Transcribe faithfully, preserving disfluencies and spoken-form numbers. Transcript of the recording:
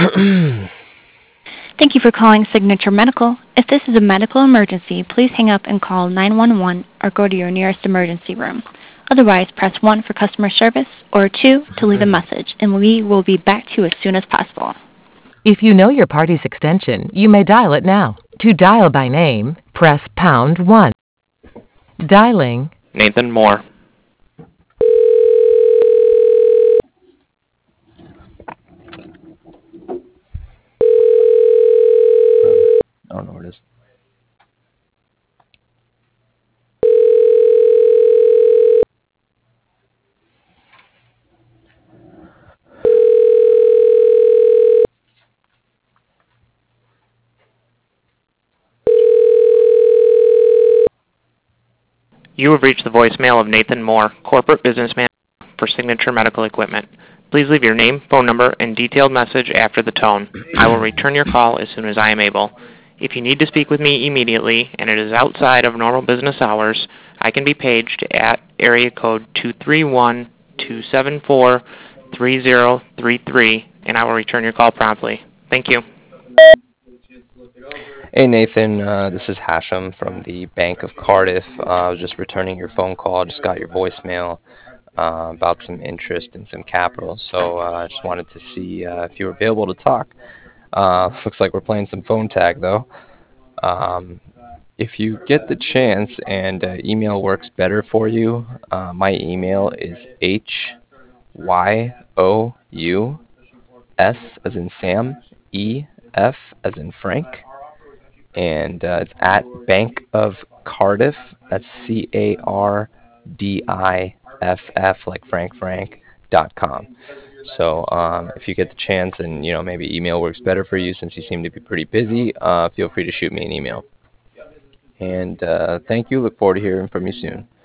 Thank you for calling Signature Medical. If this is a medical emergency, please hang up and call nine one one or go to your nearest emergency room. Otherwise, press one for customer service or two to leave a message, and we will be back to you as soon as possible. If you know your party's extension, you may dial it now. To dial by name, press pound one. Dialing Nathan Moore. I don't know where it is. You have reached the voicemail of Nathan Moore, Corporate Business Manager for Signature Medical Equipment. Please leave your name, phone number, and detailed message after the tone. I will return your call as soon as I am able. If you need to speak with me immediately and it is outside of normal business hours, I can be paged at area code two three one, two seven four, three zero three three, and I will return your call promptly. Thank you. Hey Nathan, uh, this is Hashem from the Bank of Cardiff. Uh, I was just returning your phone call. Just got your voicemail uh, about some interest in some capital. So uh, I just wanted to see uh, if you were available to talk. Uh, looks like we're playing some phone tag though. Um, if you get the chance and uh, email works better for you, uh, my email is h y o u s as in Sam, e f as in Frank, and uh, it's at Bank of Cardiff. That's C A R D I F F like Frank Frank dot com. So um, if you get the chance and you know maybe email works better for you since you seem to be pretty busy, uh, feel free to shoot me an email. And uh, thank you. Look forward to hearing from you soon.